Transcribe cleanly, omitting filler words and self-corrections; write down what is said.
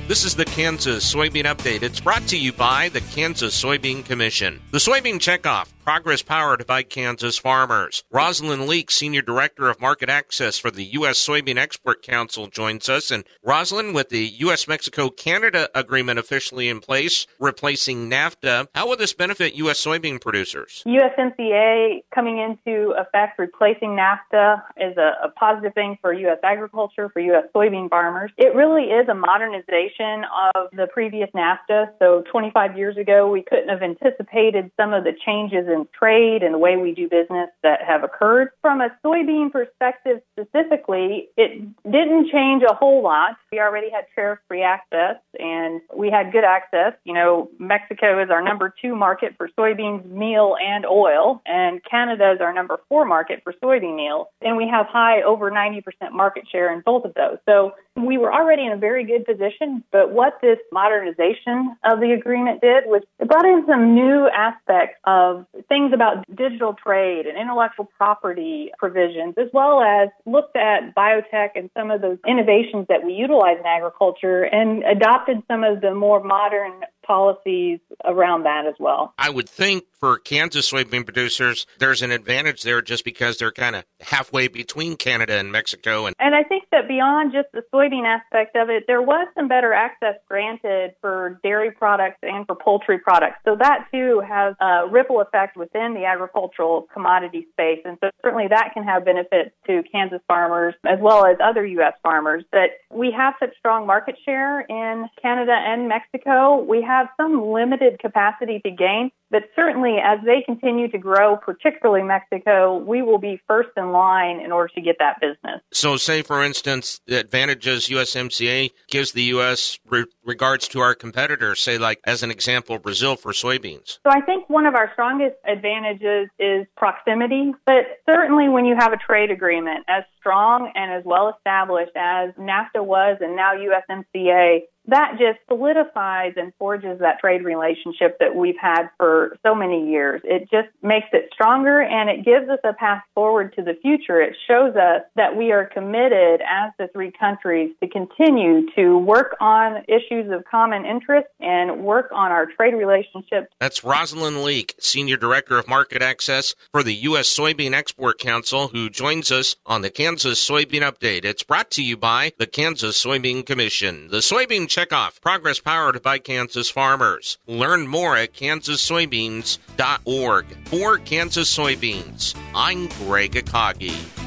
This is the Kansas Soybean Update. It's brought to you by the Kansas Soybean Commission. The Soybean Checkoff, progress powered by Kansas farmers. Rosalind Leak, Senior Director of Market Access for the U.S. Soybean Export Council, joins us. And Rosalind, with the U.S.-Mexico-Canada agreement officially in place, replacing NAFTA, how will this benefit U.S. soybean producers? USMCA coming into effect, replacing NAFTA, is a positive thing for U.S. agriculture, for U.S. soybean farmers. It really is a modernization of the previous NAFTA. So 25 years ago, we couldn't have anticipated some of the changes in trade and the way we do business that have occurred. From a soybean perspective specifically, it didn't change a whole lot. We already had tariff-free access, and we had good access. You know, Mexico is our number 2 market for soybeans, meal, and oil, and Canada is our number 4 market for soybean meal, and we have high over 90% market share in both of those. So we were already in a very good position, but what this modernization of the agreement did was it brought in some new aspects of things about digital trade and intellectual property provisions, as well as looked at biotech and some of those innovations that we utilize in agriculture and adopted some of the more modern policies around that as well. I would think for Kansas soybean producers, there's an advantage there just because they're kind of halfway between Canada and Mexico. And I think that beyond just the soybean aspect of it, there was some better access granted for dairy products and for poultry products. So that, too, has a ripple effect within the agricultural commodity space. And so certainly that can have benefits to Kansas farmers as well as other U.S. farmers. But we have such strong market share in Canada and Mexico. We have some limited capacity to gain, but certainly as they continue to grow, particularly Mexico, we will be first in line in order to get that business. So say, for instance, the advantages USMCA gives the U.S. regards to our competitors, say like, as an example, Brazil for soybeans. So I think one of our strongest advantages is proximity, but certainly when you have a trade agreement as strong and as well established as NAFTA was and now USMCA, that just solidifies and forges that trade relationship that we've had for so many years. It just makes it stronger, and it gives us a path forward to the future. It shows us that we are committed as the 3 countries to continue to work on issues of common interest and work on our trade relationships. That's Rosalind Leak, Senior Director of Market Access for the U.S. Soybean Export Council, who joins us on the Kansas Soybean Update. It's brought to you by the Kansas Soybean Commission. The Soybean Checkoff, progress powered by Kansas farmers. Learn more at kansassoybeans.org. For Kansas Soybeans, I'm Greg Akagi.